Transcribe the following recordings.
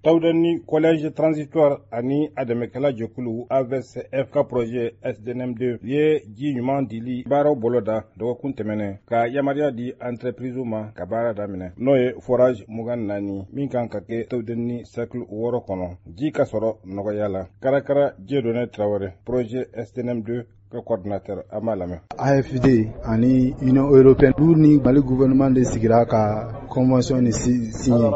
Tawdani collège transitoire ani adamekala jekulu AVCF ka projet SDNM2 ye ji ɲuman dili baaraw boloda dɔgɔkun tɛmɛnɛ ka yamaruya di entreprise ma ka baara daminɛ n'o ye forage 24 min kan ka kɛ Tawdani cercle 6 kɔnɔ ji ka sɔrɔ nɔgɔya la. Karakara Dieudonné Traoré projet SDNM2 ka coordinateur an b'a lamɛn. AFD ani Union européenne olu ni Mali gouvernement de sigira ka convention ni signé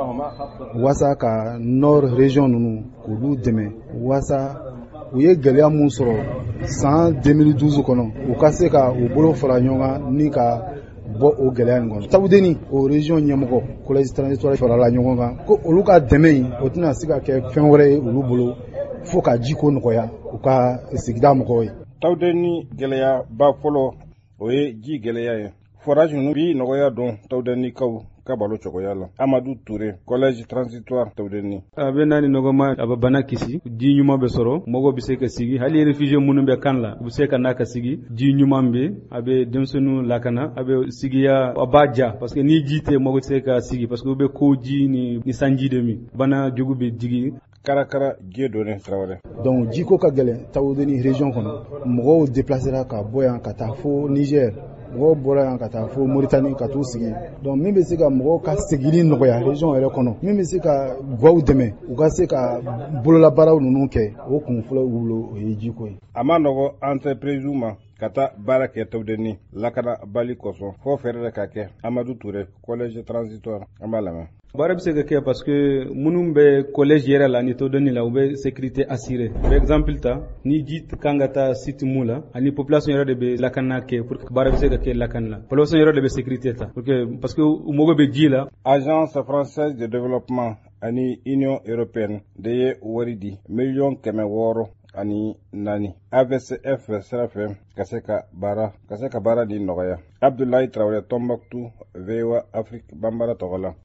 wasa ka nord région ninnu k'olu dɛmɛ wasa u ye gɛlɛya mun sɔrɔ san 2012 kɔnɔ u ka se ka u bolo fara ɲɔgɔn kan ni ka bɔ o gɛlɛya nin kɔnɔ. Tawudeni o région ɲɛmɔgɔ collège transitoire farala ɲɔgɔn kan ko olu ka dɛmɛ in o tɛna se ka kɛ fɛn wɛrɛ ye olu bolo fo ka jiko nɔgɔya u ka sigida mɔgɔw ye. Tawdani gɛlɛya ba fɔlɔ o ye ji gɛlɛya ye. Forage ninnu bi nɔgɔya don Tawdani kaw ka balo cogoya la. Amadou Touré collège transitoire Tawdani. A bɛ naani nɔgɔma a bɛ bana kisi ji ɲuman bɛ sɔrɔ mɔgɔw bɛ se ka sigi hali réfugié minnu bɛ kan la u bɛ se ka n'a ka sigi ji ɲuman bɛ a bɛ denmisɛnninw lakana a bɛ sigiya a b'a ja parce que ni ji tɛ mɔgɔ tɛ se ka sigi parce que u bɛ ko ji ni sanji de min bana jugu bɛ jigi. Karakara Dieudonné Traoré. Donc jiko ka gɛlɛn Tawudeni région kɔnɔ mɔgɔw déplacera ka bɔ yan ka taa fo Niger mɔgɔw bɔra yan ka taa fo Mauritanie ka t'u sigi donc min bɛ se ka mɔgɔw ka segili nɔgɔya région yɛrɛ kɔnɔ min bɛ se ka guwaw dɛmɛ u ka se ka bololabaaraw ninnu kɛ o kun fɔlɔ y'u bolo o ye jiko ye. A ma nɔgɔ entreprise ma ka taa baara kɛ Tawdani lakana bali kosɔn fo fɛɛrɛ ka kɛ. Amadou Touré collège transitoire an b'a lamɛn. Baara bɛ se ka kɛ parce que minnu bɛ collège yɛrɛ la ni Tawdani la u bɛ sécurité assurée. U bɛ exemple ta ni ji kan ka taa site mun la ani population yɛrɛ de bɛ lakana kɛ pour que baara bɛ se ka kɛ lakana la. Population yɛrɛ de bɛ sécurité ta parce que u mago bɛ ji la. Agence française de développement ani Union européenne de ye wari di $600,000 ani 4 AVCF sira fɛ ka se ka baara di nɔgɔya. Abdoulaye Traoré Tombouctou VOA Afrique Bambara tɔgɔ la.